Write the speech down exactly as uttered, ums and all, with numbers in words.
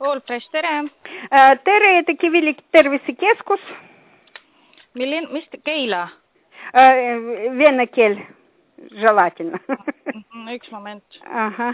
Cold Fresh, tere! Tere, это Kivilik tervisekeskus. Milline, mis Keila? Vene keel, желательно. Üks moment. Aha.